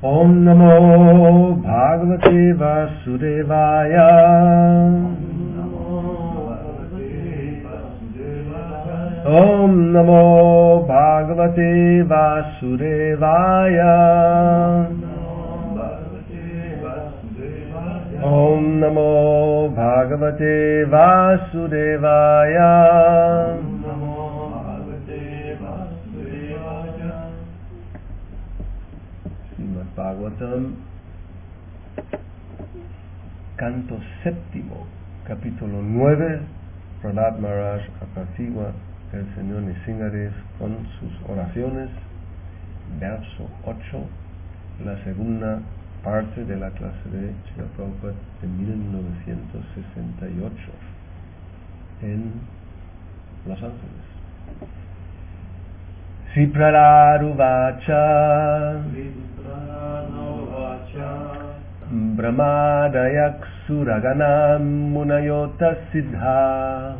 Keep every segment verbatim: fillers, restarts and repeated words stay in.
Om Namo Bhagavate Vasudevaya. Om Namo Bhagavate Vasudevaya. Om Namo Bhagavate Vasudevaya. Srimad Bhagavatam, canto séptimo, capítulo nueve. Prahlad Maharaj apacigua el Señor Nrsimhadev con sus oraciones, verso ocho, la segunda parte de la clase de Srila Prabhupada de mil novecientos sesenta y ocho en Los Ángeles. Sri Prahlad Uvacha Brahmadayak Suraganam Munayota Siddha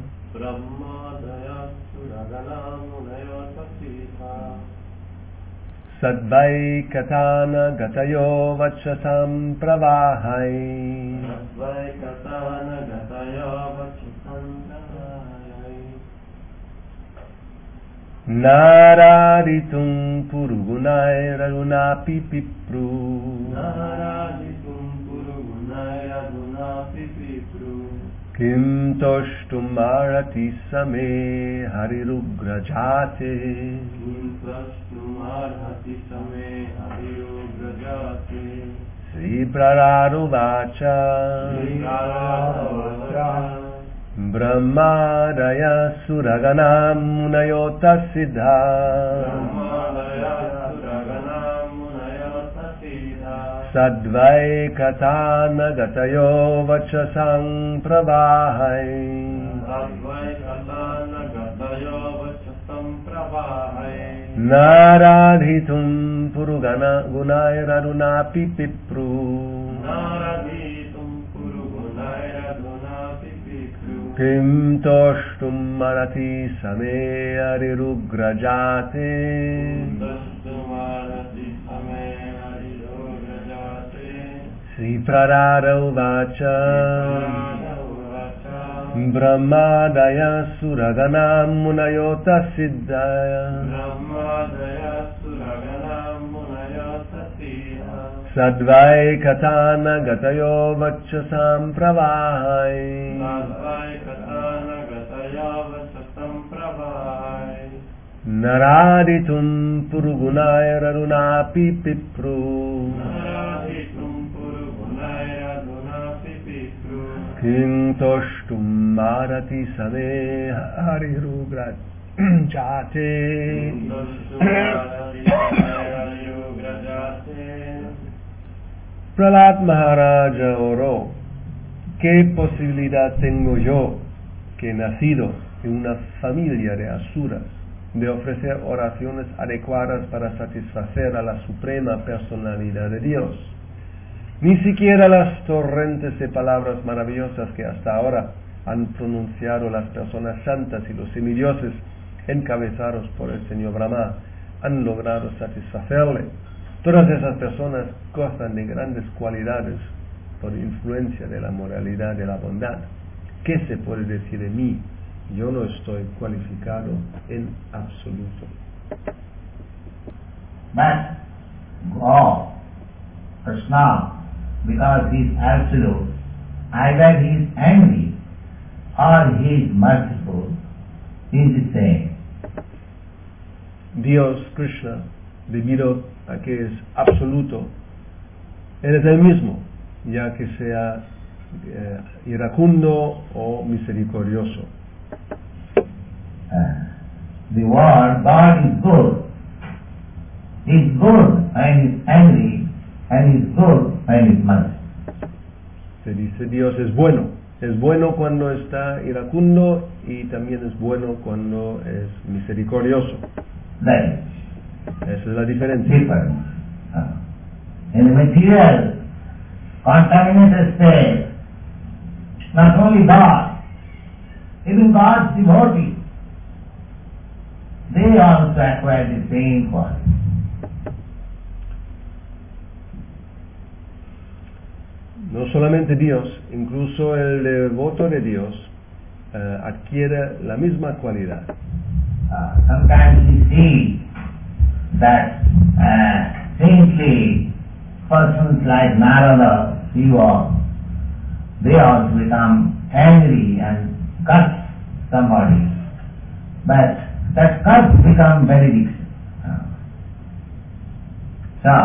Sadvai Katana Gatayo Vachasam Pravahai Sadvai Katana Gatayo Vachasam Pravahai Naraditum Purugunai Ragunapi Pipru Naraditum Purugunai Ragunapi Pipru Kim Toshtum Marati Same Harirugrajate Kim Toshtum Marati Same Harirugrajate Sri Prahlad Uvacha Sri Prahlad Uvacha Brahmadaya Suraganam Munayota Siddha Brahmadaya Suraganam Munayota Siddha Sadvai Katana Gatayo Vachasam Pravahai Sadvai Katana Gatayo Vachasam Pravahai Naradhitum Purugana Gunai Radunapi Pipru Naradhitum Purugunai Radunapi Pipru Kim Toshtum Marati Same Arirugrajate Kim Toshtum Marati Same Sri Prahlad Uvacha Brahmadaya Suraganam Munayota Siddha Brahmadaya Suraganam Munayota Siddha Sadvai Katana Gatayo Vachasam Pravahai Sadvai Katana Gatayo Vachasam Pravahai Naraditum Purugunai Rarunapi Pipru Kim Toshtum Marati Same Harirugrajate. Prahlad Maharaja oró: ¿qué posibilidad tengo yo, que he nacido en una familia de asuras, de ofrecer oraciones adecuadas para satisfacer a la suprema personalidad de Dios? Ni siquiera las torrentes de palabras maravillosas que hasta ahora han pronunciado las personas santas y los semidioses encabezados por el Señor Brahma han logrado satisfacerle. Todas esas personas gozan de grandes cualidades por influencia de la moralidad de la bondad. ¿Qué se puede decir de mí? Yo no estoy cualificado en absoluto. But God, Krishna, because he is absolute, either he is angry or he is merciful, he is the same. Dios, Krishna, debido a que es absoluto, Él es el mismo, ya que sea eh, iracundo o misericordioso. Uh, the word God is good. He is good and he is angry, and he is good and he is merciful. Se dice Dios es bueno, es bueno cuando está iracundo y también es bueno cuando es misericordioso. Right. Esa es la diferencia. Difference. Uh, in the material, contaminated state, not only God, even God's devotees, they also acquire the same quality. no solamente Dios, incluso el devoto de Dios uh, adquiere la misma cualidad. Uh, sometimes we see that uh, saintly persons like Narada, Shiva, they also become angry and curse somebody, but that curse becomes benediction. Uh, so,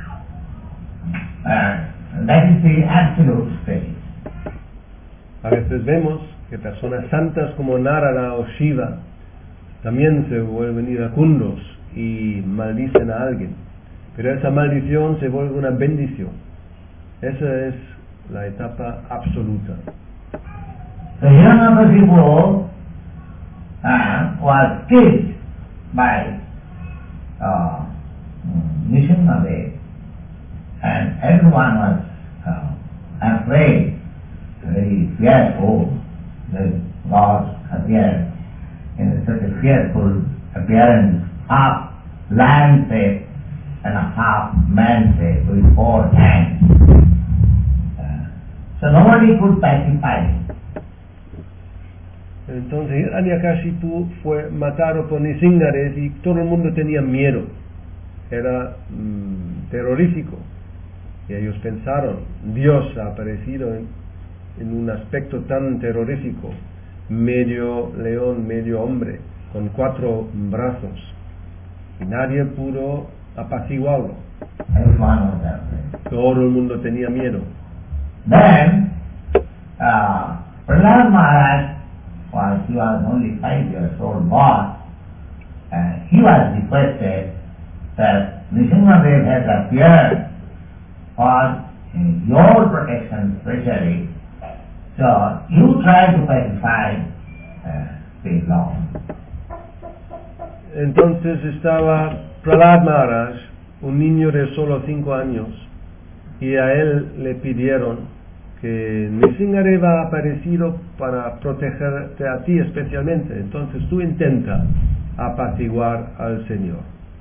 uh, that is the absolute state. A veces vemos que personas santas como Narada o Shiva también se vuelven iracundos y maldicen a alguien, pero esa maldición se vuelve una bendición. Esa es la etapa absoluta. So Hiranyakashipu uh, was killed by uh, Nrsimhadev, and everyone was uh, afraid, very fearful. The Lord appeared in such a fearful appearance, half lion shape and a half man shape with four hands. Uh, so nobody could pacify him. Entonces Hiranyakashipu fue matado por Nrsimhadev y todo el mundo tenía miedo. Era mmm, terrorífico. Y ellos pensaron, Dios ha aparecido en, en un aspecto tan terrorífico, medio león, medio hombre, con cuatro brazos. Y nadie pudo apaciguarlo. Todo el mundo tenía miedo. Then, uh, Prahlad Maharaj, while he was only five years old boy, uh, he was requested that Nrsimhadev has appeared for your protection especially, so you try to pacify uh, the Lord. Entonces estaba Prahlad Maharaj, un niño de solo cinco años, y a él le pidieron que Nrsimhadev ha aparecido para protegerte a ti especialmente, entonces tú intenta apaciguar al Señor.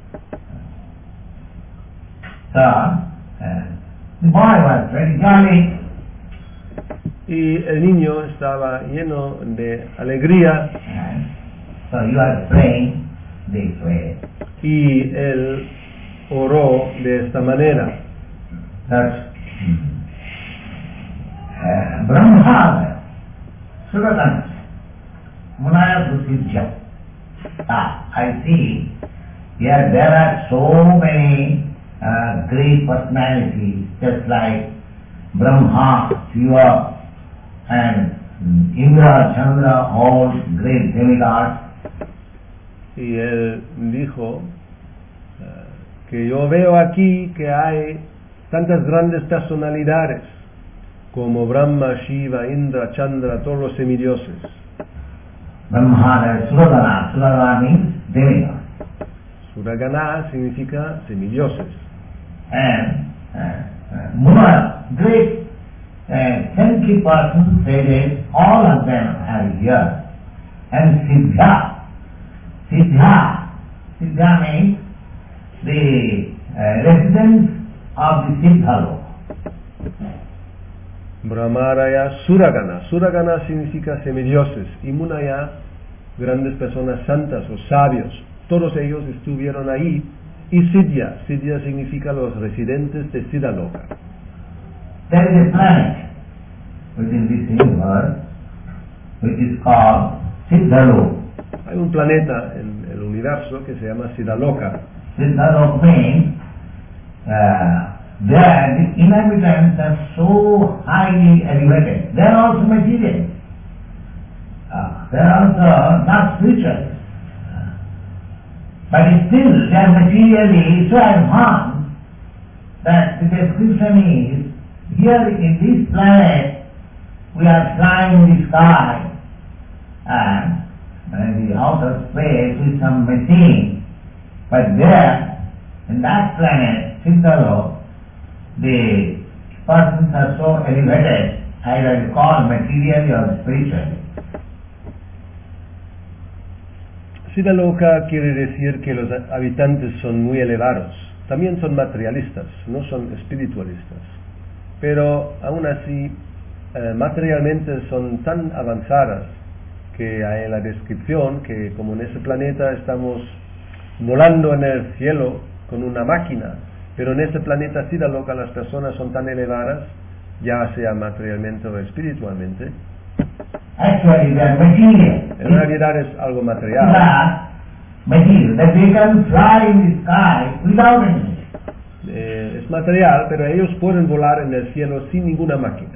So, uh, the boy was very jolly. Y el niño estaba lleno de alegría. And so he was praying this way. Y él oró de esta manera. That uh, Brahma, Suratana, Munaya Susidhya. Ah, I see here there are so many uh, great personalities, just like Brahma, Shiva, and Indra, Chandra, all great demigods. Y él dijo uh, que yo veo aquí que hay tantas grandes personalidades como Brahma, Shiva, Indra, Chandra, todos los semidioses. Brahma, Suragana, Suragana means demigod. Suragana significa semidioses. And uh, uh, Muna, great uh, saintly persons, said all of them are here. And Siddha, Siddha, Siddha means the uh, residents of the Siddha Loka. Brahmaraya Suragana. Suragana significa semidioses. Y Munaya, grandes personas santas o sabios. Todos ellos estuvieron ahí. Y Siddha. Siddha significa los residentes de Siddhaloka. There is a planet within this universe which is called Siddhaloka. Hay un planeta en el universo que se llama Siddhaloka. Siddhaloka means uh, there the inhabitants are so highly elevated. They are also material. Uh, they are also not spiritual. Uh, but still they are materially so advanced that the description is, here in this planet we are flying in the sky and in the outer space with some machine. But there, in that planet, Siddhaloka, the persons are so elevated, either called materially or spiritually. Siddhaloka quiere decir que los habitantes son muy elevados. También son materialistas, no son espiritualistas. pero aún así eh, materialmente son tan avanzadas que hay en la descripción que como en ese planeta estamos volando en el cielo con una máquina, pero en este planeta Siddhaloka las personas son tan elevadas, ya sea materialmente o espiritualmente. Actually, they are material. En realidad es algo material. That material, that they can fly in the sky without anything. Eh, es material, pero ellos pueden volar en el cielo sin ninguna máquina.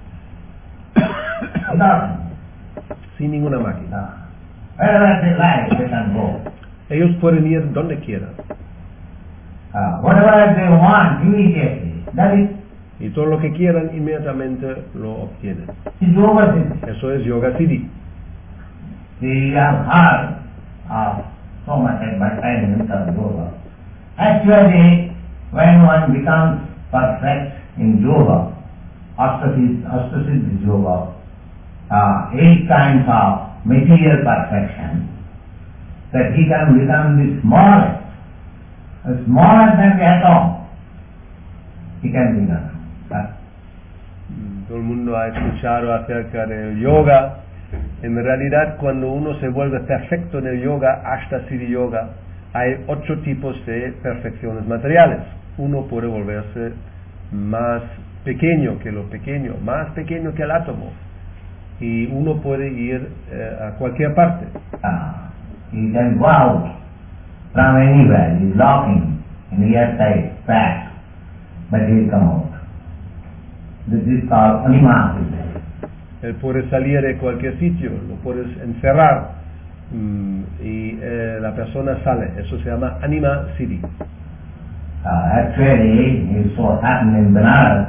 Without Sin ninguna máquina. uh, wherever they like, they can go. Ellos pueden ir donde quieran. Uh, whatever they want immediately, that is Y todo lo que quieran inmediatamente lo obtienen. is yoga siddhi. Eso es yoga siddhi. We have heard of so much advertisement of yoga. Actually, when one becomes perfect in yoga, Astasiddhi Astasiddhi yoga, uh, eight kinds of material perfection, that he can become the smallest, the smaller than the atom, he can become. Uh, Todo el mundo ha escuchado acerca del yoga. En realidad, cuando uno se vuelve perfecto en el yoga, hasta Siddhi Yoga, hay ocho tipos de perfecciones materiales. Uno puede volverse más pequeño que lo pequeño, más pequeño que el átomo, y uno puede ir eh, a cualquier parte. uh, he can go out from anywhere, he is locking in the outside back, but he will come out. This is called anima. Él puede salir de cualquier sitio, lo puedes encerrar mm, y eh, la persona sale. Eso se llama anima siddhi. Uh, actually, it so happened in Benares,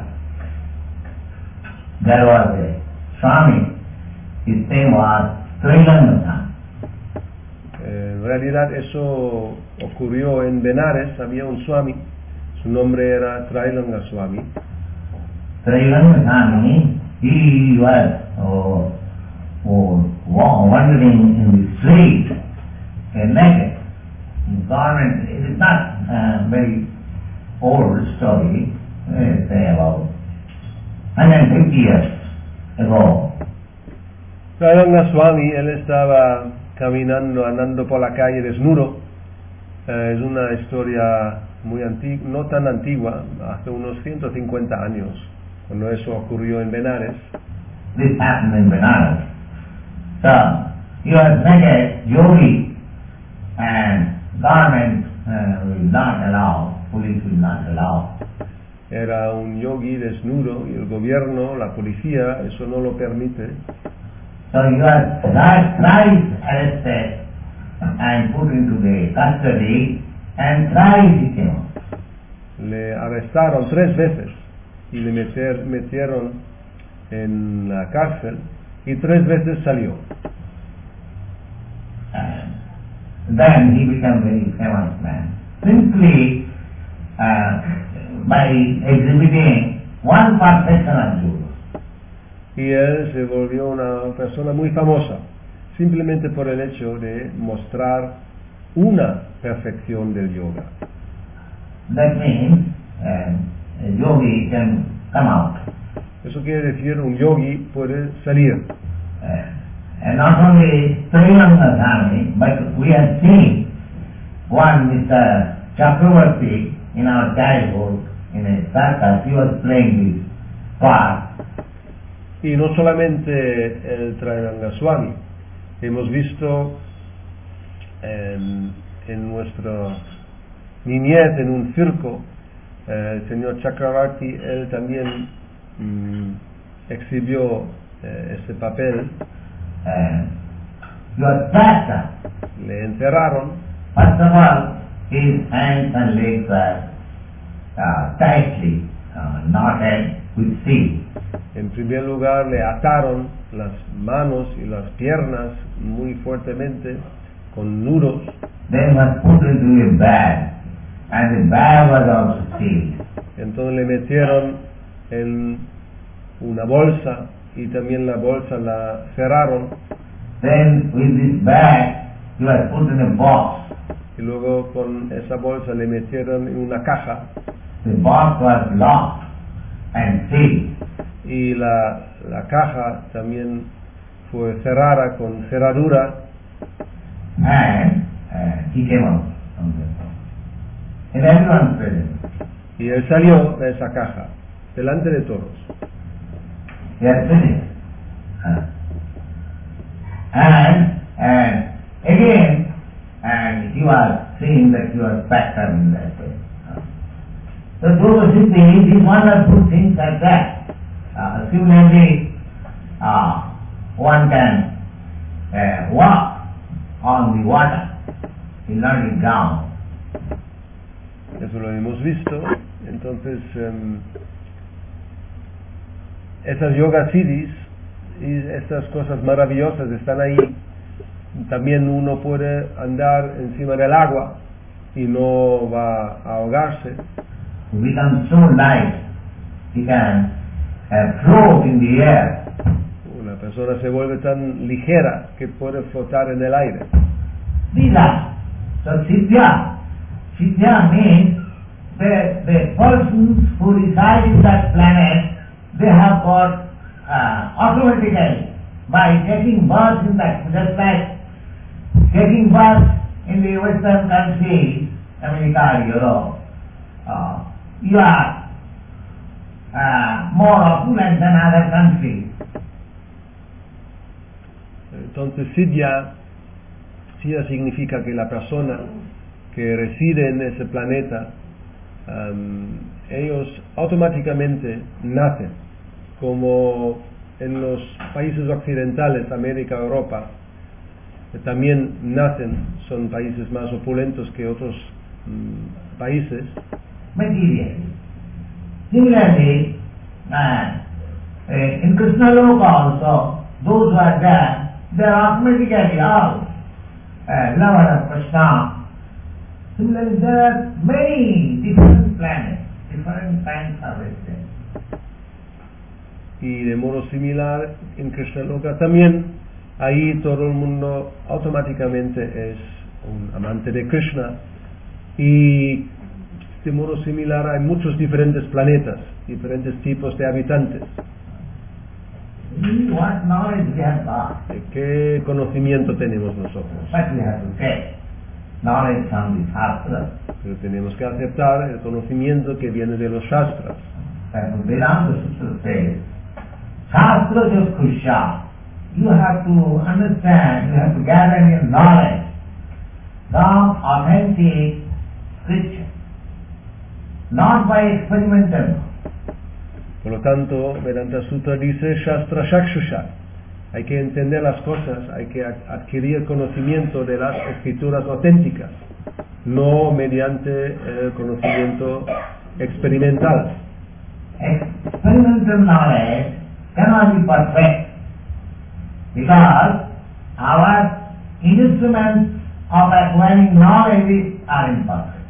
there was a Swami, his name was Trilangathan. Eh, en realidad eso ocurrió en Benares. Había un Swami, su nombre era Trailanga Swami. Trilangathan, he was oh, oh, wandering in the street, uh, naked. His garment, it is not uh, very old story, uh, say about one hundred fifty years ago. Trailanga Swami, él estaba caminando, andando por la calle desnudo. Eh, es una historia muy antigua, no tan antigua, hace unos ciento cincuenta años, cuando eso ocurrió en Benares. This happened in Benares. So, he was naked, yogi, and government uh, will not allow, police will not allow. Era un yogi desnudo y el gobierno, la policía, eso no lo permite. So he was thrice arrested and put into the custody, and thrice he came out. Le arrestaron tres veces y le meter, metieron en la cárcel y tres veces salió. And then he became very famous man, simply uh, by exhibiting one perfection of yoga. Y él se volvió una persona muy famosa, simplemente por el hecho de mostrar una perfección del yoga. That means uh, a yogi can come out. Eso quiere decir un yogi puede salir. Uh, and not only Srilanka family, but we have seen one Mister Chakravarti in our childhood in a circus. He was playing this part. Y no solamente el Trailanga Swami, hemos visto en, en nuestra niñez en un circo, eh, el señor Chakravarti, él también mm, exhibió eh, ese papel. Uh, he was trapped up. Le encerraron. First of all, his hands and legs were uh, tightly uh, knotted with steel. En primer lugar le ataron las manos y las piernas muy fuertemente con nudos. Then was put into a bag, and the bag was also sealed. Entonces le metieron en una bolsa y también la bolsa la cerraron. Then with this bag, he was put in a box. Y luego con esa bolsa le metieron en una caja. The box was locked, and sealed. Y la, la caja también fue cerrada con cerradura. And uh, he came out from there. In everyone's presence. Y él salió de esa caja, delante de todos. He had finished. Uh, and, and again, and he was seeing that he was better in that way. Uh, so those things, these wonderful things like that. Uh, similarly, uh, one can uh, walk on the water, he not be drowned. Eso lo hemos visto. Entonces, um, esas yoga siddhis y estas cosas maravillosas están ahí. También uno puede andar encima del agua y no va a ahogarse. He becomes so light, he can uh, float in the air. Una persona se vuelve tan ligera que puede flotar en el aire. These are so Siddhya. Siddhya means the, the persons who reside in that planet, they have got uh, automatically, by taking birth in that, just like taking birth in the Western countries, America, Europe, uh, you are uh, more opulent than other countries. Entonces Siddhya, Siddhya significa que la persona que reside en ese planeta, um, ellos automáticamente nacen, como en los países occidentales, América, Europa, también nacen, son países más opulentos que otros um, países. Materially. Similarly, uh, uh, in Krishna Loka also, those who are there, they are automatically all uh, lovers of Krishna. Similarly, there are many different planets, different kinds of existence. Y de modo similar, en Krishna Loka también, ahí todo el mundo automáticamente es un amante de Krishna. Y de modo similar hay muchos diferentes planetas, diferentes tipos de habitantes. What knowledge we have got? ¿Qué conocimiento tenemos nosotros? But we have to take knowledge from the Shastra. Pero tenemos que aceptar el conocimiento que viene de los Shastras. And Vedanta Sutra says, Shastra Jaskusha. You have to understand, you have to gather your knowledge from authentic scripture, not by experimental. Por lo tanto, Vedanta Sutra dice Shastra Shakshusha. Hay que entender las cosas, hay que adquirir conocimiento de las escrituras auténticas, no mediante el conocimiento experimental. Experimental knowledge cannot be perfect because our instruments of acquiring knowledge are imperfect.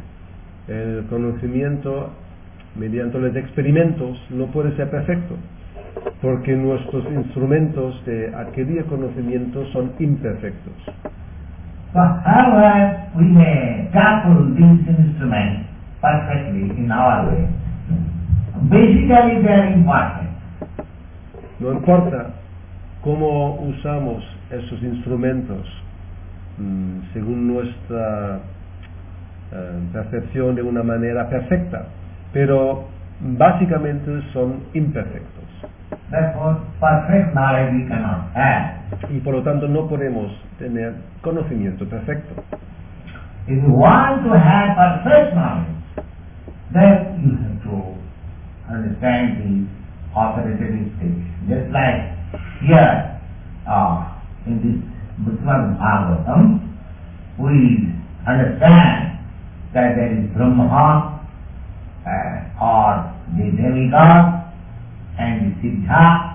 El conocimiento mediante los experimentos no puede ser perfecto, porque nuestros instrumentos de adquirir conocimiento son imperfectos. So however we may tackle these instruments perfectly in our way, basically they are imperfect. No importa cómo usamos esos instrumentos mmm, según nuestra uh, percepción de una manera perfecta, pero básicamente son imperfectos. Therefore, perfect knowledge we cannot have. Y por lo tanto no podemos tener conocimiento perfecto. If you want to have perfect knowledge, then you have to understand the authoritative stage. Just like here, uh, in this Srimad Bhagavatam, we understand that there is Brahma uh, or the demigod and the Siddha.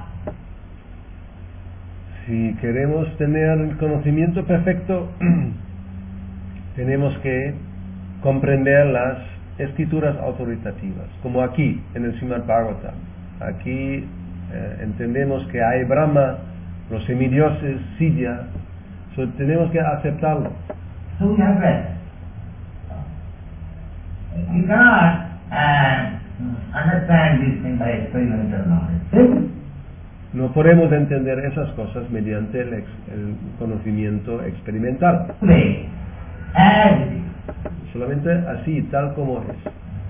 Si queremos tener el conocimiento perfecto, tenemos que comprender las escrituras autoritativas, como aquí en el Srimad Bhagavatam. Aquí eh, entendemos que hay Brahma, los semidioses, Siddhya, so tenemos que aceptarlo. So we have read. You cannot uh, understand this thing experimental knowledge. No podemos entender esas cosas mediante el, ex, el conocimiento experimental. Today, as it is. Solamente así, tal como es.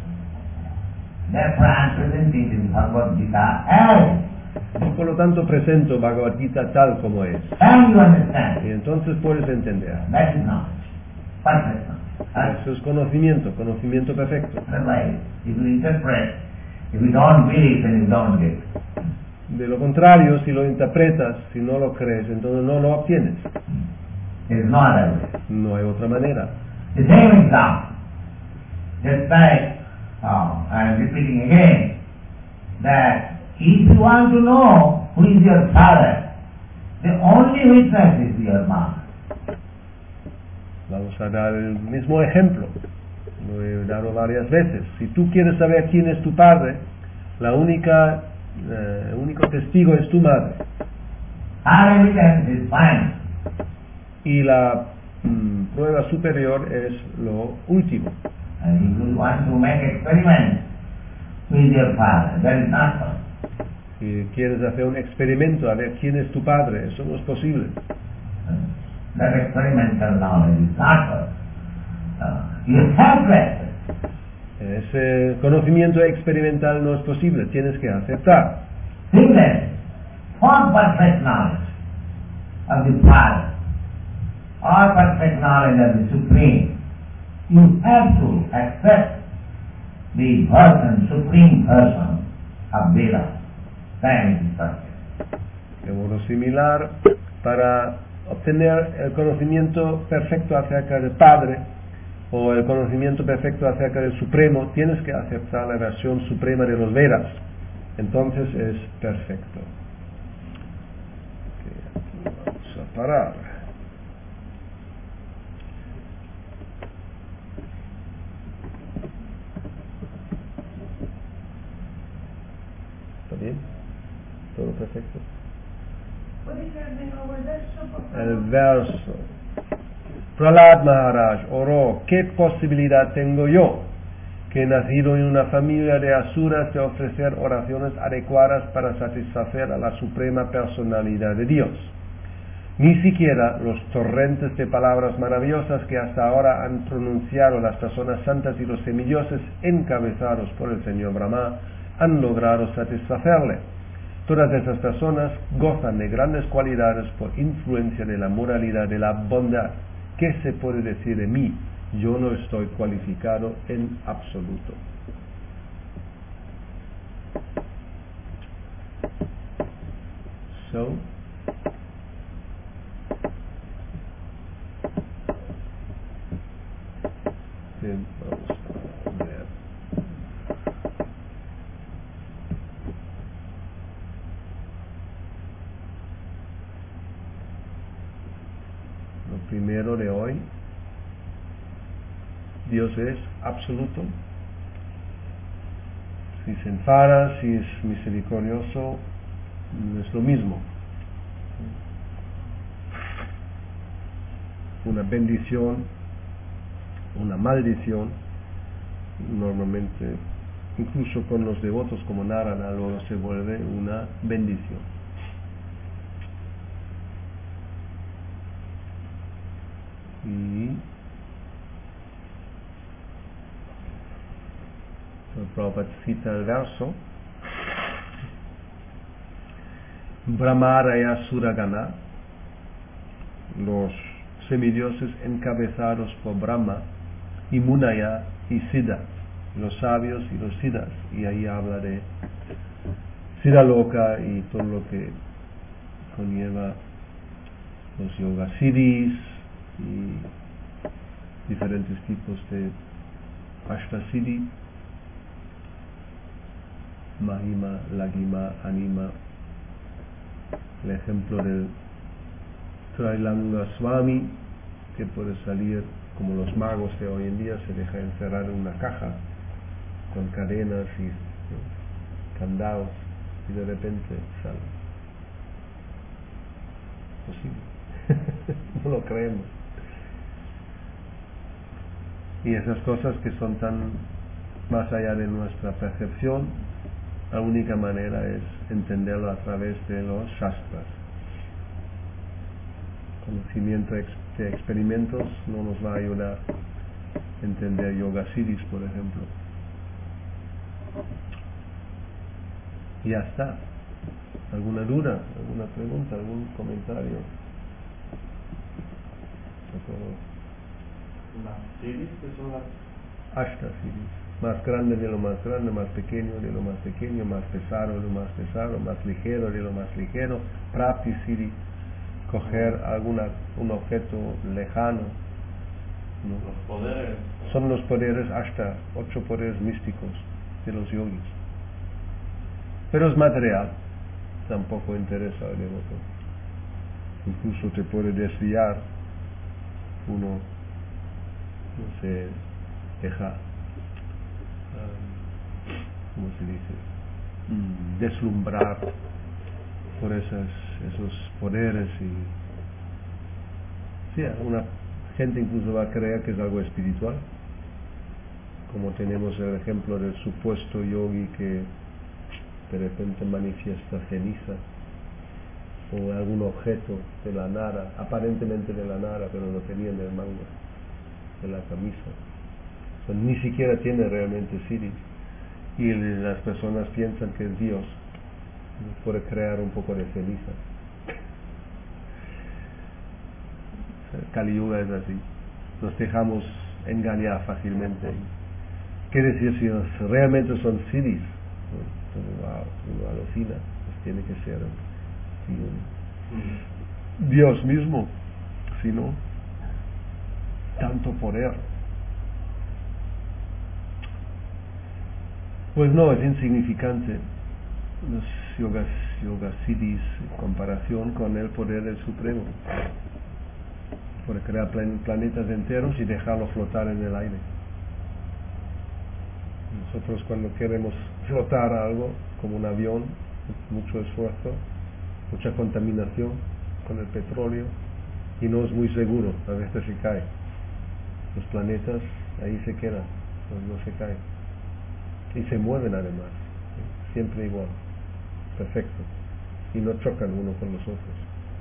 Therefore I am presenting in Bhagavad Gita as. Por lo tanto, presento Bhagavad Gita tal como es. And you understand. Y entonces puedes entender. That is knowledge. Perfect knowledge. Eso es conocimiento, conocimiento perfecto. Otherwise, if you interpret, if you don't believe, then you don't get. De lo contrario, si lo interpretas, si no lo crees, entonces no lo obtienes. There is no other way. No hay otra manera. The same example. Just like, oh, I am repeating again, that if you want to know who is your father, the only witness is your mother. Vamos a dar el mismo ejemplo. Lo he dado varias veces. Si tú quieres saber quién es tu padre, la única, eh, el único testigo es tu madre. Our evidence is fine. Y la mm, prueba superior es lo último. And if you want to make experiments with your father, that is not possible. Si quieres hacer un experimento a ver quién es tu padre, eso no es posible. That experimental knowledge is not possible. Uh, you have to accept. Ese conocimiento experimental no es posible, tienes que aceptar. Similarly, for perfect knowledge of the Father, or perfect knowledge of the Supreme, you have to accept the person, Supreme Person of Veda. Then it is perfect. De modo similar, para obtener el conocimiento perfecto acerca del Padre o el conocimiento perfecto acerca del Supremo, tienes que aceptar la versión suprema de los Vedas. Entonces es perfecto. Okay, aquí vamos a parar. ¿Está bien? ¿Todo perfecto? El verso. Prahlad Maharaj oró: ¿qué posibilidad tengo yo, que he nacido en una familia de asuras, de ofrecer oraciones adecuadas para satisfacer a la suprema personalidad de Dios? Ni siquiera los torrentes de palabras maravillosas que hasta ahora han pronunciado las personas santas y los semidioses encabezados por el Señor Brahma han logrado satisfacerle. Todas esas personas gozan de grandes cualidades por influencia de la moralidad, de la bondad. ¿Qué se puede decir de mí? Yo no estoy cualificado en absoluto. So, bien, vamos a ver. Lo primero de hoy: Dios es absoluto. Si se enfada, si es misericordioso, es lo mismo. Una bendición, una maldición, normalmente, incluso con los devotos como Narayana, luego se vuelve una bendición. Y Prabhupada cita el verso: Brahmaraya Suragana, los semidioses encabezados por Brahma, y Munaya y Siddha, los sabios y los siddhas. Y ahí habla de Siddha Loka y todo lo que conlleva los yoga siddhis y diferentes tipos de Ashtasiddhi, Mahima, Lagima, Anima. El ejemplo del Trailanga Swami, que puede salir como los magos de hoy en día, se deja encerrar en una caja con cadenas y ¿no? candados, y de repente sale. Posible. No lo creemos. Y esas cosas que son tan más allá de nuestra percepción, La única manera es entenderlo a través de los shastras. Conocimiento de experimentos no nos va a ayudar a entender Yoga Siddhis, por ejemplo. Y ya está. ¿Alguna duda? ¿Alguna pregunta? ¿Algún comentario? Las Siddhis, que son las Ashta Siddhis. Más grande de lo más grande, más pequeño de lo más pequeño, más pesado de lo más pesado, más ligero de lo más ligero. Prapti Siddhi, coger alguna, un objeto lejano, ¿no? los poderes. Son los poderes Ashta, ocho poderes místicos de los yogis. Pero es material, tampoco interesa al devoto. Incluso te puede desviar, uno no se deja, um, ¿cómo se dice? Mm, deslumbrar por esas, esos poderes y sí, una gente incluso va a creer que es algo espiritual, como tenemos el ejemplo del supuesto yogi que de repente manifiesta ceniza o algún objeto de la nada, aparentemente de la nada, pero lo tenía en el manga de la camisa. O sea, ni siquiera tiene realmente siddhi, y las personas piensan que es Dios, puede crear un poco de ceniza. Kali Yuga es así, nos dejamos engañar fácilmente. ¿Qué decir si nos, realmente son siddhis? Uno, uno alucina, pues tiene que ser sí, un Dios mismo, si no, tanto poder. Pues no, es insignificante los yogas, yoga siddhis en comparación con el poder del Supremo. Puede crear plan, planetas enteros y dejarlo flotar en el aire. Nosotros cuando queremos flotar algo, como un avión, mucho esfuerzo, mucha contaminación con el petróleo, y no es muy seguro, a veces se cae. Los planetas ahí se quedan, no, no se caen. Y se mueven además, ¿sí? Siempre igual, perfecto. Y no chocan uno con los otros.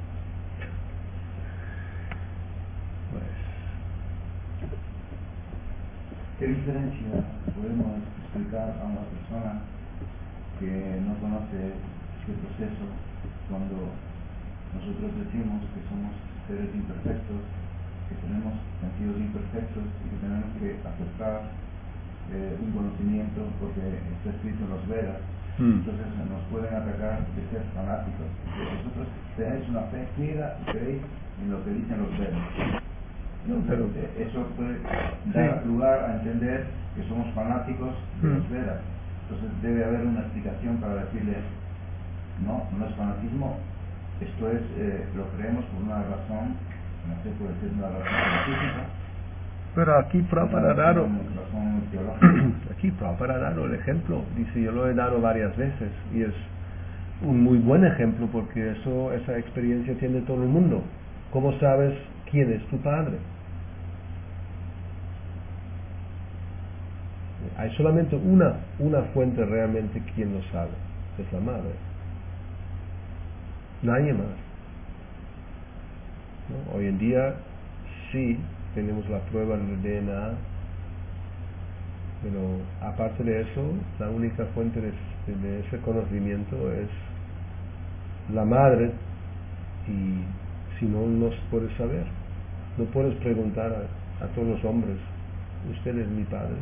¿Qué diferencia podemos explicar a una persona que no conoce este proceso cuando nosotros decimos que somos seres imperfectos, que tenemos sentidos imperfectos y que tenemos que aceptar eh, un conocimiento porque está escrito en los Vedas? Mm. Entonces nos pueden atacar de ser fanáticos. Vosotros tenéis una fe ciega y creéis en lo que dicen los Vedas. No, pero eso puede dar sí. lugar a entender que somos fanáticos de mm. los Vedas. Entonces debe haber una explicación para decirle, no, no es fanatismo, esto es, eh, lo creemos por una razón, no sé, puede ser una razón científica. Pero aquí Prabhupada ha dado, aquí Prabhupada ha dado el ejemplo, dice, yo lo he dado varias veces, y es un muy buen ejemplo porque eso, esa experiencia tiene todo el mundo. ¿Cómo sabes quién es tu padre? Hay solamente una, una fuente realmente quien lo sabe, es la madre. Nadie más. ¿No? Hoy en día sí tenemos la prueba del D N A, pero aparte de eso, la única fuente de, de ese conocimiento es la madre, y si no, no se puede saber. No puedes preguntar a, a todos los hombres, ¿usted es mi padre?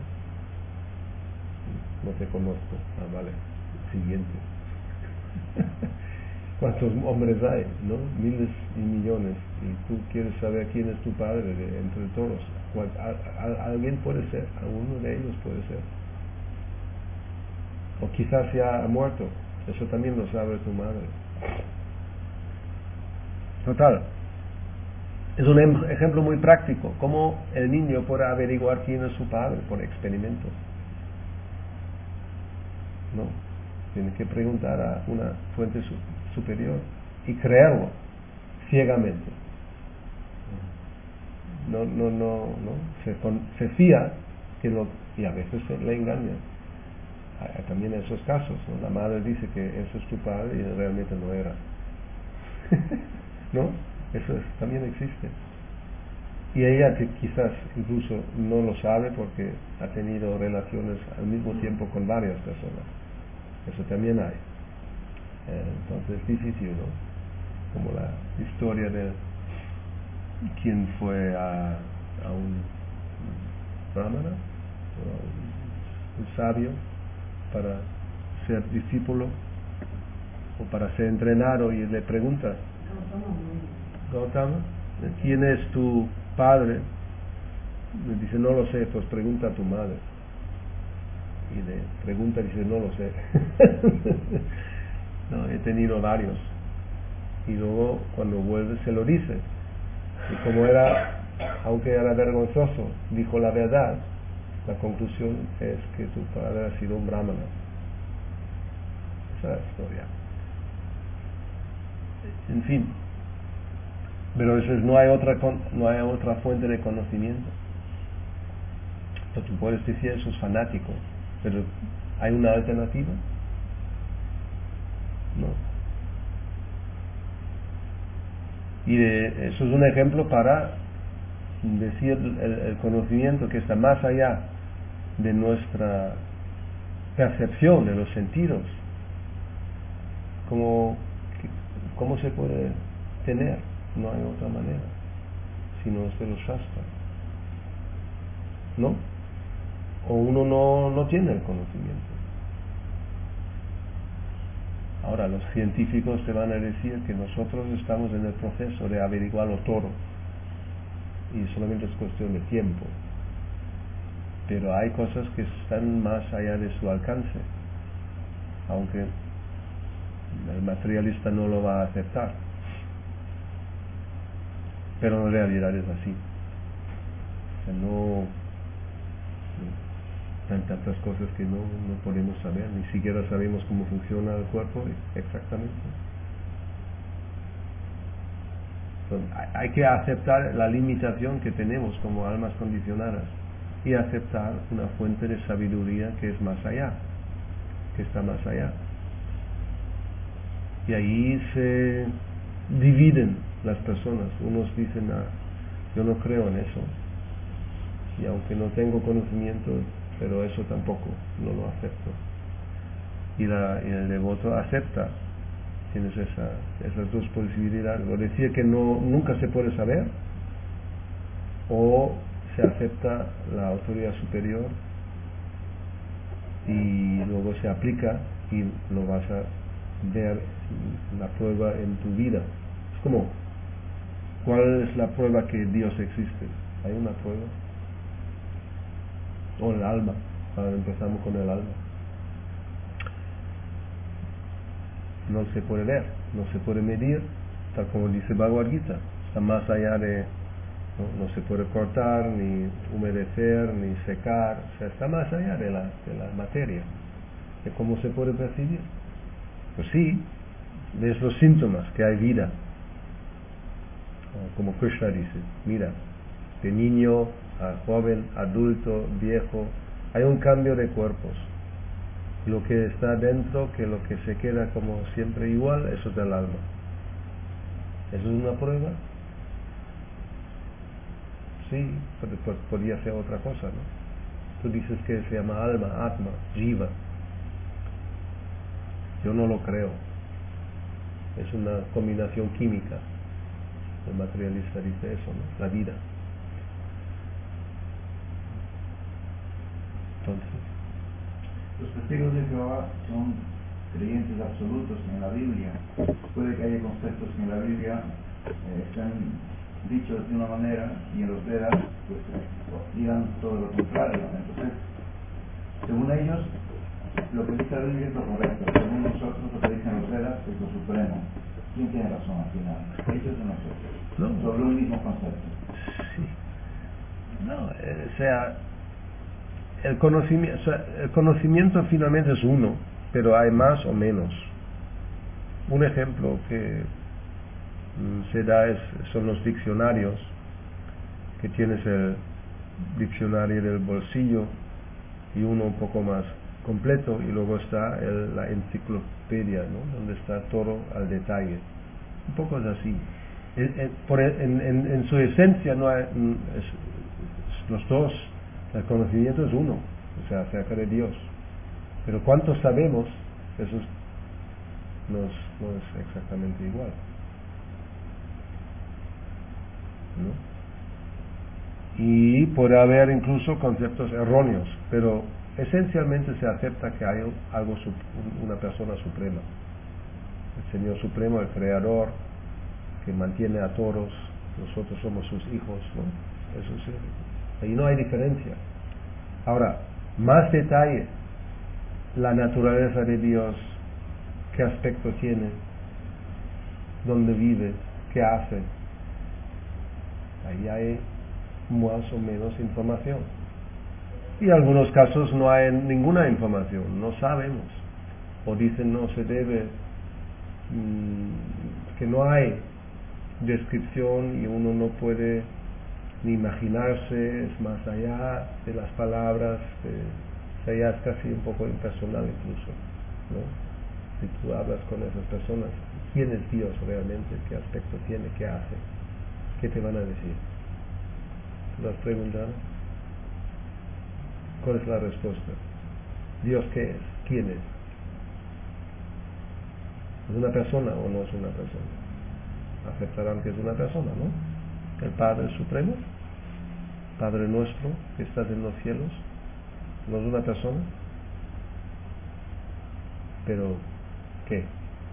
No te conozco. Ah, vale. Siguiente. ¿Cuántos hombres hay? ¿No? Miles y millones. Y tú quieres saber quién es tu padre de, entre todos. A, a, alguien puede ser, alguno de ellos puede ser. O quizás ya ha muerto. Eso también lo sabe tu madre. Total. Es un em- ejemplo muy práctico. Cómo el niño puede averiguar quién es su padre por experimento. No, tiene que preguntar a una fuente su, superior y creerlo ciegamente. No, no, no, no. Se, con, se fía que lo, y a veces se le engaña. también esos casos, ¿no? La madre dice que eso es tu padre y realmente no era. ¿No? Eso es, también existe. Y ella que quizás incluso no lo sabe porque ha tenido relaciones al mismo tiempo con varias personas. Eso también hay. Eh, entonces es difícil, ¿no? Como la historia de quien fue a, a un brahmana, un, un sabio, para ser discípulo o para ser entrenado, y le pregunta, Gautama, ¿quién es tu padre? Le dice, no lo sé. Pues pregunta a tu madre. Y le pregunta y dice, no lo sé. No, he tenido varios. Y luego cuando vuelve se lo dice. Y como era, aunque era vergonzoso, dijo la verdad. La conclusión es que tu padre ha sido un brahmana. Esa es la historia. En fin. Pero eso es, no hay otra no hay otra fuente de conocimiento. Entonces tú puedes decir, eso es fanático, pero ¿hay una alternativa? No. Y de, eso es un ejemplo para decir el, el conocimiento que está más allá de nuestra percepción de los sentidos. ¿Cómo, cómo se puede tener? No hay otra manera, sino es de los Shastras, ¿no? O uno no, no tiene el conocimiento. Ahora los científicos te van a decir que nosotros estamos en el proceso de averiguarlo todo y solamente es cuestión de tiempo, pero hay cosas que están más allá de su alcance, aunque el materialista no lo va a aceptar, pero en realidad es así. O sea, no, no hay tantas cosas que no, no podemos saber, ni siquiera sabemos cómo funciona el cuerpo exactamente. Entonces, hay que aceptar la limitación que tenemos como almas condicionadas y aceptar una fuente de sabiduría que es más allá, que está más allá. Y ahí se dividen las personas. Unos dicen, ah, yo no creo en eso, y aunque no tengo conocimiento, pero eso tampoco, no lo acepto. Y, la, y el devoto acepta. Tienes esa, esas dos posibilidades, o decir que no, nunca se puede saber, o se acepta la autoridad superior y luego se aplica y lo vas a ver la prueba en tu vida. Es como, ¿cuál es la prueba que Dios existe? ¿Hay una prueba? O el alma. Ahora empezamos con el alma. No se puede ver, no se puede medir, tal como dice Bhagavad Gita, está más allá de, no, no se puede cortar, ni humedecer, ni secar, o sea, está más allá de la, de la materia, de cómo se puede percibir. Pues sí, ves los síntomas, que hay vida, como Krishna dice, mira, de niño a joven, adulto, viejo, hay un cambio de cuerpos. Lo que está dentro, que lo que se queda como siempre igual, eso es el alma. ¿Eso es una prueba? Sí, pero, pero podría ser otra cosa, ¿no? Tú dices que se llama alma, atma, jiva. Yo no lo creo. Es una combinación química. El materialista dice eso, ¿no? La vida. Entonces, los testigos de Jehová son creyentes absolutos en la Biblia. Puede que haya conceptos que en la Biblia eh, están dichos de una manera y en los Vedas pues digan todo lo contrario. Entonces, según ellos, lo que dice la Biblia es lo correcto. Según nosotros, lo que dicen los Vedas es lo supremo. ¿Quién tiene razón al final? ¿Ellos o nosotros? no. Sobre un mismo concepto. Sí. No, eh, o sea, el conocimiento, o sea, el conocimiento finalmente es uno, pero hay más o menos. Un ejemplo que mm, se da es, son los diccionarios, que tienes el diccionario del bolsillo y uno un poco más completo, y luego está el, la enciclopedia, ¿no? Donde está todo al detalle. Un poco es así. En, en, por, en, en, en su esencia no hay, es, es, los dos, el conocimiento es uno, o sea, acerca de Dios. Pero cuánto sabemos, eso es, no, es, no es exactamente igual, ¿no? Y puede haber incluso conceptos erróneos, pero esencialmente se acepta que hay algo, una persona suprema, el Señor Supremo, el Creador, que mantiene a todos, nosotros somos sus hijos, ¿no? Eso sí, ahí no hay diferencia. Ahora, más detalle, la naturaleza de Dios, qué aspecto tiene, dónde vive, qué hace, ahí hay más o menos información. Y en algunos casos no hay ninguna información, no sabemos, o dicen no se debe, mmm, que no hay descripción y uno no puede ni imaginarse, es más allá de las palabras, eh, o sea, ya es casi un poco impersonal incluso, ¿no? Si tú hablas con esas personas, ¿quién es Dios realmente? ¿Qué aspecto tiene? ¿Qué hace? ¿Qué te van a decir? ¿Lo has preguntado? ¿Cuál es la respuesta? ¿Dios qué es? ¿Quién es? ¿Es una persona o no es una persona? Aceptarán que es una persona, ¿no? El Padre Supremo, Padre nuestro que estás en los cielos, no es una persona, pero ¿qué?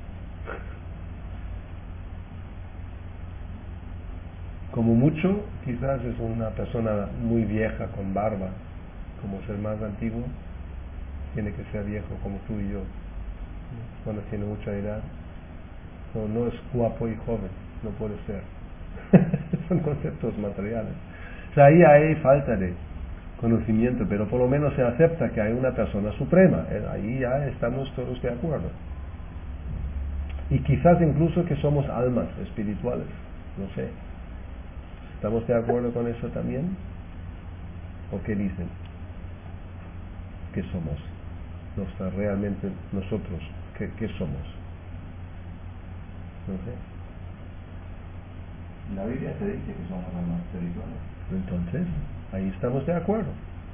Como mucho, quizás es una persona muy vieja con barba, como es el más antiguo, tiene que ser viejo como tú y yo, cuando tiene mucha edad. No, no es guapo y joven, no puede ser. Son conceptos materiales. O sea, ahí hay falta de conocimiento, pero por lo menos se acepta que hay una persona suprema. Ahí ya estamos todos de acuerdo. Y quizás incluso que somos almas espirituales, no sé. ¿Estamos de acuerdo con eso también? ¿O qué dicen? ¿Qué somos? No está realmente nosotros. ¿Qué, qué somos? No sé. La Biblia te dice que somos almas espirituales. Entonces, ahí estamos de acuerdo.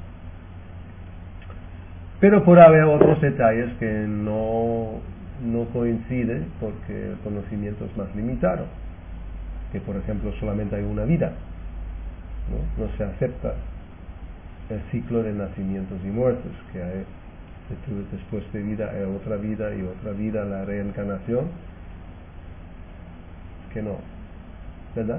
Pero puede haber otros detalles que no, no coinciden porque el conocimiento es más limitado. Que por ejemplo solamente hay una vida, ¿no? No se acepta el ciclo de nacimientos y muertes, que hay después de vida hay otra vida y otra vida, la reencarnación, que no, ¿verdad?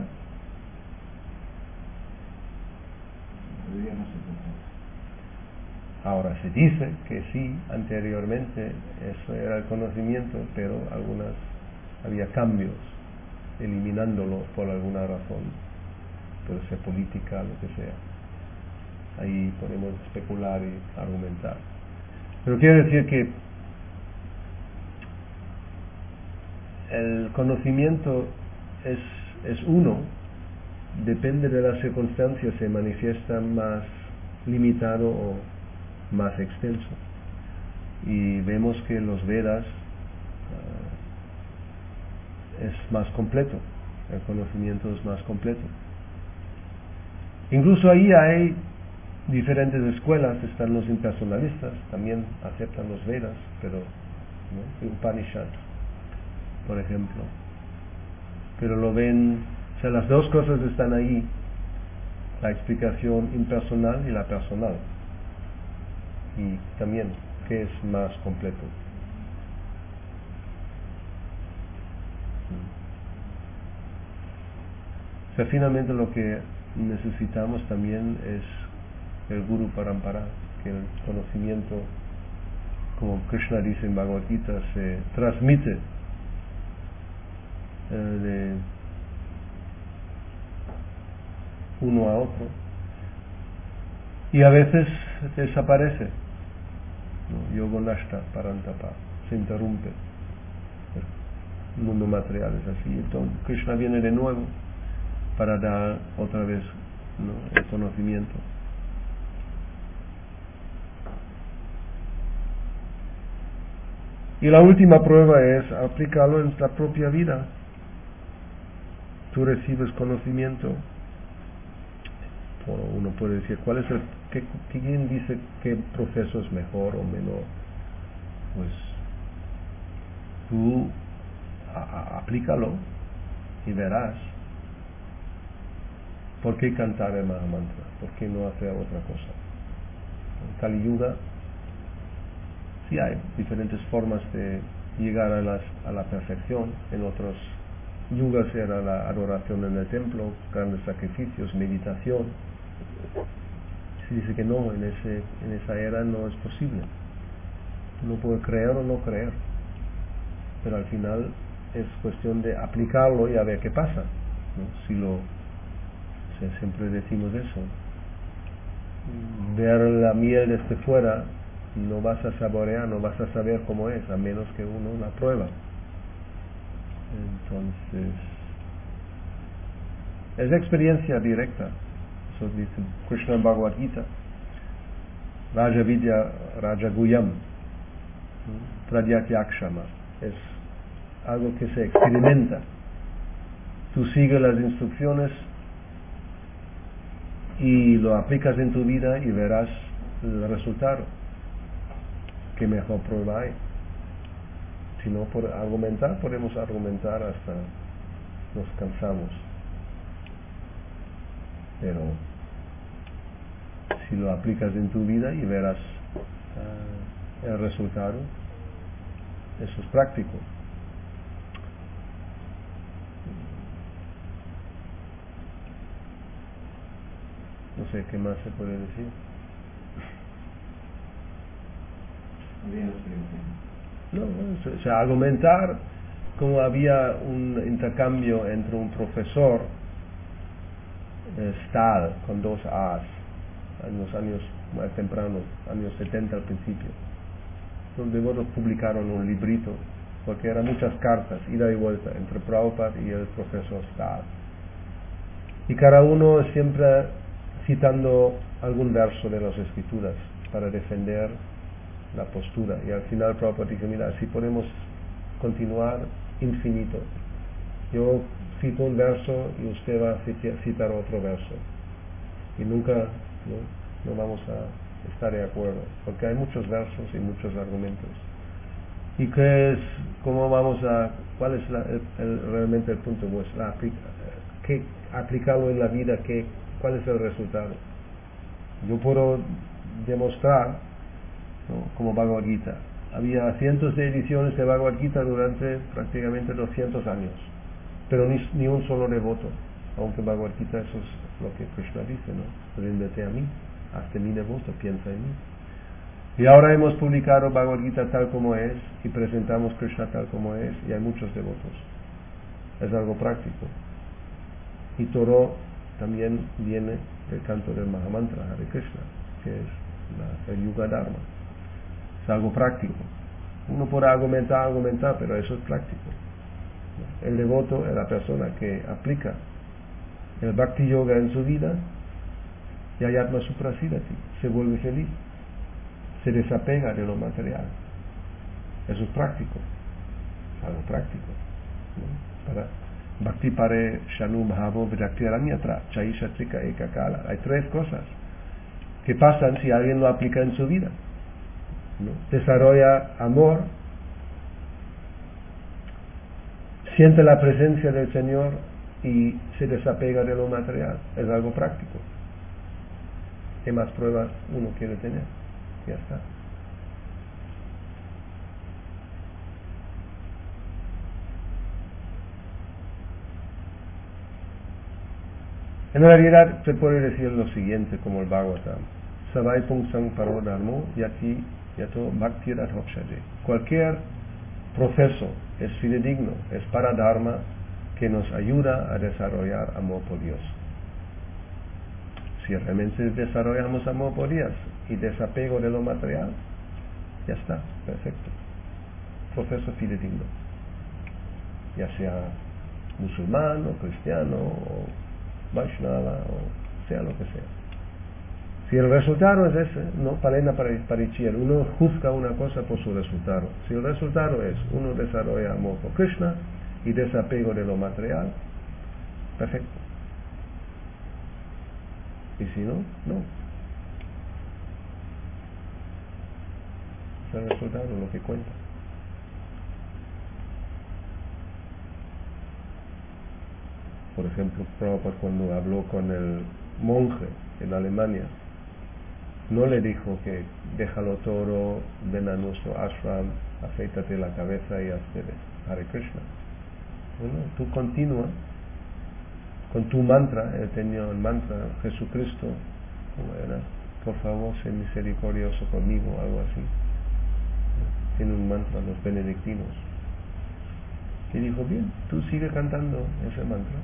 Ahora se dice que sí, anteriormente eso era el conocimiento, pero algunas había cambios, eliminándolo por alguna razón, puede ser política, lo que sea. Ahí podemos especular y argumentar. Pero quiero decir que el conocimiento es, es uno, depende de las circunstancias, se manifiesta más limitado o más extenso. Y vemos que los Vedas uh, es más completo, el conocimiento es más completo. Incluso ahí hay diferentes escuelas, están los impersonalistas, también aceptan los Vedas, pero ¿no? Upanishad, por ejemplo, pero lo ven, o sea, las dos cosas están ahí, la explicación impersonal y la personal, y también qué es más completo. O sea, finalmente lo que necesitamos también es el Guru Parampara, que el conocimiento, como Krishna dice en Bhagavad Gita, se transmite eh, de uno a otro y a veces desaparece, ¿no? Yogo Nashta Parantapa, se interrumpe, el mundo material es así. Entonces Krishna viene de nuevo para dar otra vez, ¿no? El conocimiento. Y la última prueba es aplicarlo en la propia vida. Tú recibes conocimiento. Bueno, uno puede decir, ¿cuál es el, qué, quién dice qué proceso es mejor o menor? Pues tú a, a, aplícalo y verás. ¿Por qué cantar el Mahamantra? ¿Por qué no hacer otra cosa? En Kali Yuga sí hay diferentes formas de llegar a, las, a la perfección. En otros yugas era la adoración en el templo, grandes sacrificios, meditación. Se dice que no, en, ese, en esa era no es posible. Uno puede creer o no creer, pero al final es cuestión de aplicarlo y a ver qué pasa, ¿no? Si lo, o sea, siempre decimos eso, ver la miel desde fuera, no vas a saborear, no vas a saber cómo es, a menos que uno la prueba. Entonces, es experiencia directa. Eso dice Krishna en Bhagavad Gita. Raja Vidya Raja Guyam Pradyakshama. Es algo que se experimenta. Tú sigues las instrucciones y lo aplicas en tu vida y verás el resultado. ¿Qué mejor prueba hay? Si no, por argumentar, podemos argumentar hasta nos cansamos. Pero si lo aplicas en tu vida y verás uh, el resultado, eso es práctico. No sé qué más se puede decir. No, o sea, argumentar como había un intercambio entre un profesor eh, Stahl con dos A's en los años más tempranos, años setenta al principio. Los devotos publicaron un librito porque eran muchas cartas, ida y vuelta entre Prabhupada y el profesor Stahl. Y cada uno siempre citando algún verso de las escrituras para defender la postura, y al final Prabhupada dice, mira, si podemos continuar infinito, yo cito un verso y usted va a citar otro verso y nunca no, no vamos a estar de acuerdo porque hay muchos versos y muchos argumentos. ¿Y qué es, cómo vamos a, cuál es la, el, el, realmente el punto? Pues la aplica, ¿qué, aplicarlo en la vida? ¿qué, ¿Cuál es el resultado? Yo puedo demostrar, ¿no? Como Bhagavad Gita. Había cientos de ediciones de Bhagavad Gita durante prácticamente doscientos años, pero ni, ni un solo devoto, aunque Bhagavad Gita eso es lo que Krishna dice, ¿no? Ríndete a mí, hazte mi devoto, piensa en mí. Y ahora hemos publicado Bhagavad Gita tal como es y presentamos Krishna tal como es y hay muchos devotos. Es algo práctico. Y todo también viene del canto del Mahamantra Hare Krishna, que es la, el Yuga Dharma. Es algo práctico. Uno puede argumentar, argumentar, pero eso es práctico. El devoto es la persona que aplica el Bhakti Yoga en su vida y Ayatma Suprasidati, se vuelve feliz, se desapega de lo material. Eso es práctico, es algo práctico, ¿no? Para Bhakti Pare Shanu Bhavo Virakti Aranyatra Chaisha Trika Ekakala. Hay tres cosas que pasan si alguien lo aplica en su vida, ¿no? Desarrolla amor, siente la presencia del Señor y se desapega de lo material. Es algo práctico. ¿Qué más pruebas uno quiere tener? Ya está. En realidad se puede decir lo siguiente como el Bhagavatam: Savai Pungsang Paro Dharmo Yati Yato Bhakti Radhokshaje. Cualquier proceso es fidedigno, es para Dharma que nos ayuda a desarrollar amor por Dios. Si realmente desarrollamos amor por Dios y desapego de lo material, ya está, perfecto. Proceso fidedigno. Ya sea musulmán o cristiano o Vaishnava o sea lo que sea. Si el resultado es ese, no palena pariciel, uno juzga una cosa por su resultado. Si el resultado es uno desarrolla amor por Krishna y desapego de lo material, perfecto. Y si no, no. Es el resultado lo que cuenta. Por ejemplo, Prabhupada cuando habló con el monje en Alemania, no le dijo que déjalo todo, ven a nuestro ashram, afeítate la cabeza y hazte Hare Krishna. Bueno, tú continúa con tu mantra. Él tenía el mantra, Jesucristo, ¿cómo era? Por favor, sé misericordioso conmigo, algo así. Tiene un mantra, los benedictinos. Y dijo, bien, tú sigue cantando ese mantra.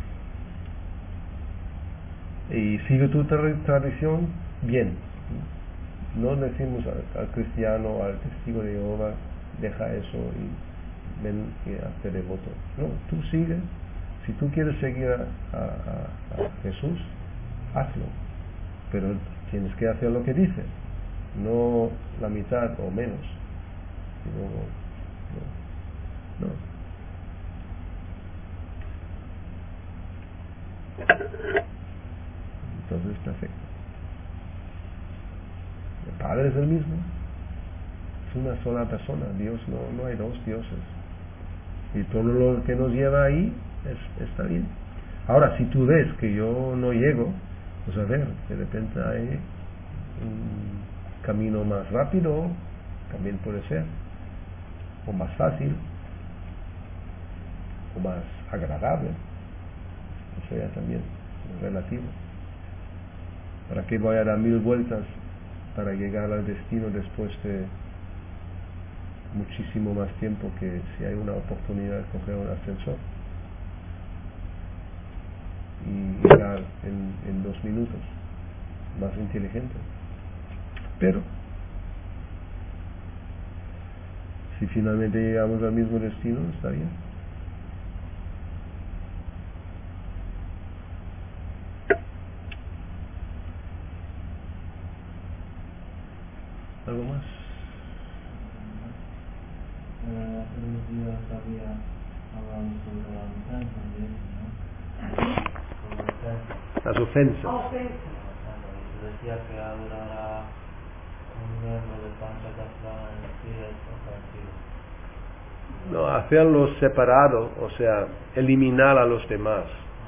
Y sigue tu tra- tradición, bien. No decimos al, al cristiano, al testigo de Jehová, deja eso y ven y hazte devoto. No, tú sigue. Si tú quieres seguir a, a, a, a Jesús, hazlo. Pero tienes que hacer lo que dice, no la mitad o menos. No, no, no. Entonces, perfecto. El Padre es el mismo. Es una sola persona. Dios no, no hay dos dioses. Y todo lo que nos lleva ahí es, está bien. Ahora, si tú ves que yo no llego, pues a ver, de repente hay un camino más rápido, también puede ser, o más fácil, o más agradable. Eso ya también es relativo. ¿Para qué voy a dar mil vueltas para llegar al destino después de muchísimo más tiempo que si hay una oportunidad de coger un ascensor y llegar en, en dos minutos? Más inteligente. Pero si finalmente llegamos al mismo destino, está bien. ¿Algo más? Eh, hace unos días había hablado sobre la ofensa también, ¿no? Sobre la ofensa. Las ofensas. Y decía que adorar a un miembro de Panchatattva en sí es ofensivo. No, hacerlo separado, o sea, eliminar a los demás.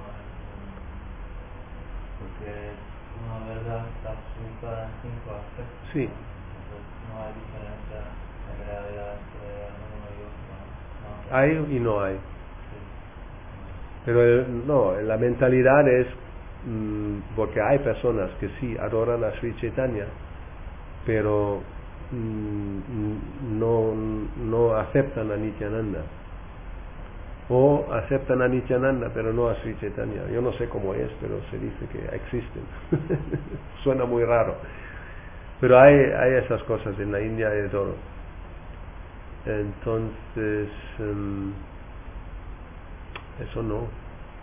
Porque una verdad está subjugada en cinco aspectos. Sí. No hay diferencia en realidad entre uno y otro. No. Hay y no hay. Sí. Pero el, no, la mentalidad es, mmm, porque hay personas que sí adoran a Sri Chaitanya, pero mmm, no, no aceptan a Nityananda. O aceptan a Nityananda, pero no a Sri Chaitanya. Yo no sé cómo es, pero se dice que existen. Suena muy raro. Pero hay, hay esas cosas en la India y de todo. Entonces, um, eso no.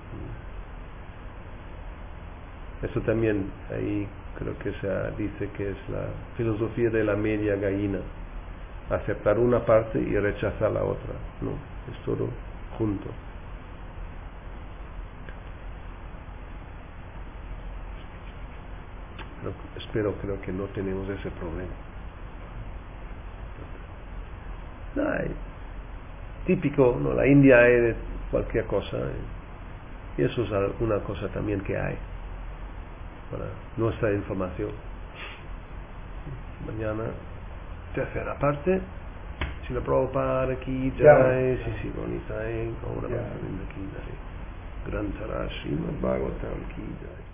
Eso también, ahí creo que se dice que es la filosofía de la media gallina. Aceptar una parte y rechazar la otra. No, es todo junto. Pero espero, creo que no tenemos ese problema. No, hay, típico, ¿no? La India hay de cualquier cosa, y eso es una cosa también que hay para nuestra información. Mañana, tercera parte. Si la Prabhupada aquí, Jai, si si bonita, ahora va a salir aquí, Gran Tarashima Bhagavatam ki Jai.